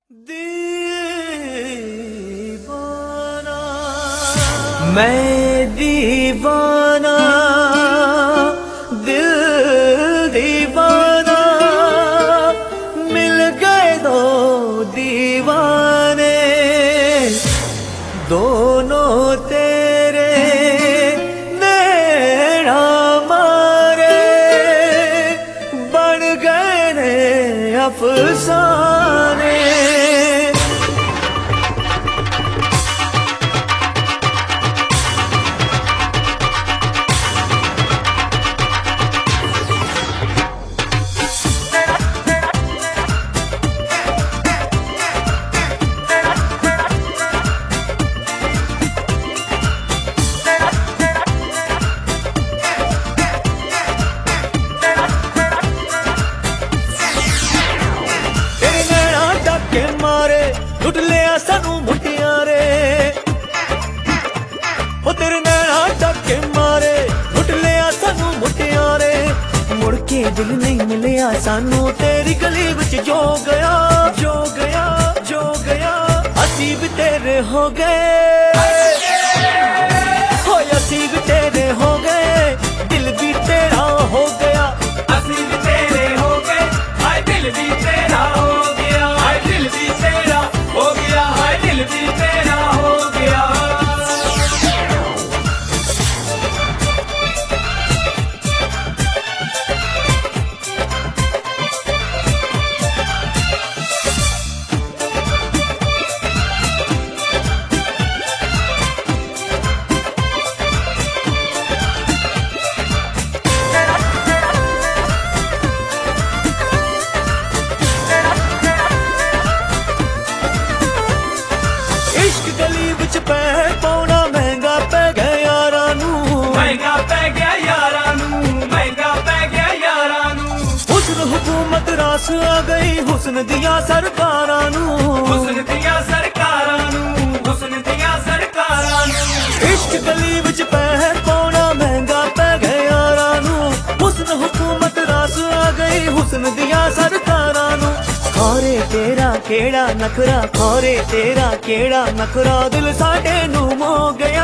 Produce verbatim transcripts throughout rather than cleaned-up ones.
दीवाना मैं दीवाना दिल दीवाना मिल गए दो दीवाने दोनों तेरे नैना मारे बन गए ने अफसाने। मारे लुट लिया सानू मुटियारे हो तेरे नैना डाके मारे लुट लिया सानू मुटियारे मुड़ के दिल नहीं मिलिया सानू तेरी गली विच जो गया जो गया जो गया असी भी तेरे हो गए हो असी भी तेरे हो गए दिल भी तेरा हो गया असी भी तेरे हो गए हाय दिल भी तेरा हो गया हाय दिल भी तेरा हो गया हाय दिल भी तेरा हो गया। गली विच पैर पाउना महंगा पै गया यारा नू महंगा पै गया यारा नू महंगा पै गया यारा नू। हुस्न हुकूमत रास आ गई हुस्न दिया सरकारां नू हुस्न दिया सरकारां नू हुस्न दिया सरकारां नू। इश्क गली विच पैर पाउना महंगा पै गया यारा नू हुस्न हुकूमत रास आ गई हुस्न दिया सरकारां नू। खौरे तेरा केड़ा नखरा खौरे तेरा केड़ा नखरा दिल साडे नू मो गया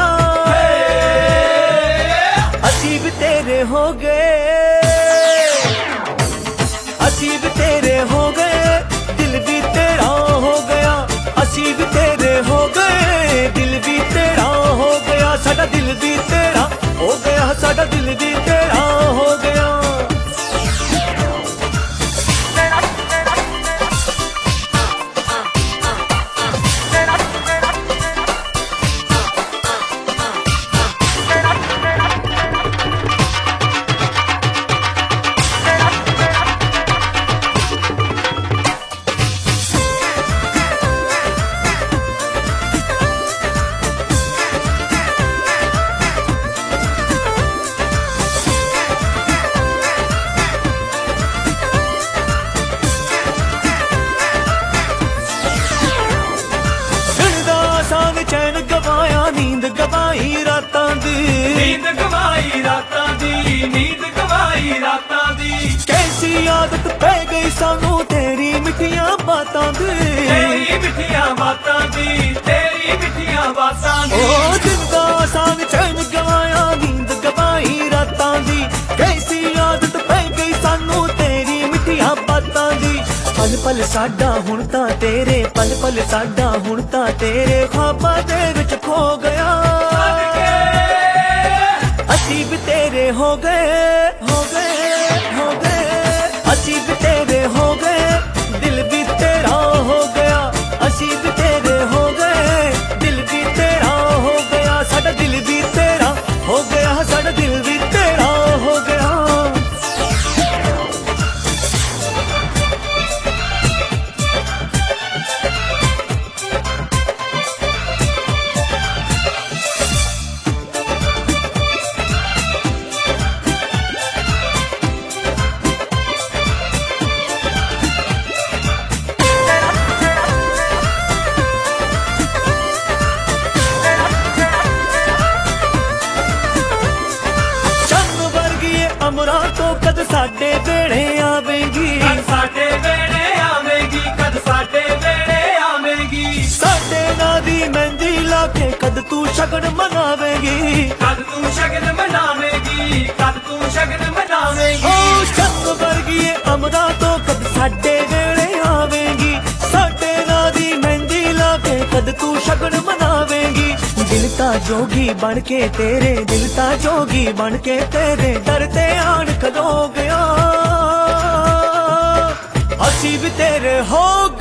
असी भी तेरे हो गए असी भी तेरे हो गए दिल भी तेरा हो गया असी भी तेरे हो गए दिल भी तेरा हो गया साडा दिल भी तेरा हो गया साडा दिल भी तेरा हो गया। चैन गवाया नींद गवाई रातां दी नींद गवाई रातां दी नींद गवाई रातां दी। कैसी आदत पै गई सानू तेरी मिठियां बातां दी तेरी मिठियां बातां दी तेरी मिठियां बातां दी। ओ दिन दा आसान चैन गवाया नींद गवाई रातां दी कैसी आदत पै गई सानू तेरी मिठियां बातां दी। पल पल साडा हुण तां तेरे पल पल साडा हुण तां तेरे ख्वाबां दे विच खो गया असी भी तेरे हो गए हो गए हो गए असी भी तेरे हो गए दिल भी तेरा हो गया असी भी तेरे हो गए दिल भी तेरा हो गया साडा दिल भी तेरा हो गया साडा दिल भी तेरा हो गया। ਤੂੰ ਸ਼ਗਨ ਮਨਾਵੇਂਗੀ, ਕਦ ਤੂੰ ਸ਼ਗਨ ਮਨਾਵੇਂਗੀ, ਕਦ ਤੂੰ ਸ਼ਗਨ ਮਨਾਵੇਂਗੀ। ਓ ਸ਼ੱਕ ਵਰਗੀ ਏ ਅਮਰਾਂ ਤੋਂ ਕਦ ਸਾਡੇ ਵੇਲੇ ਆਵੇਂਗੀ, ਸਾਡੇ ਨਾਂ ਦੀ ਮਹਿੰਦੀ ਲਾ ਕੇ ਕਦ ਤੂੰ ਸ਼ਗਨ ਮਨਾਵੇਂਗੀ। ਦਿਲ ਤਾਂ ਜੋਗੀ ਬਣ ਕੇ ਤੇਰੇ, ਦਿਲ ਤਾਂ ਜੋਗੀ ਬਣ ਕੇ ਤੇਰੇ ਦਰ ਤੇ ਆਣ ਖਲੋ ਗਿਆ, ਅਸੀਂ ਵੀ ਤੇਰੇ ਹੋ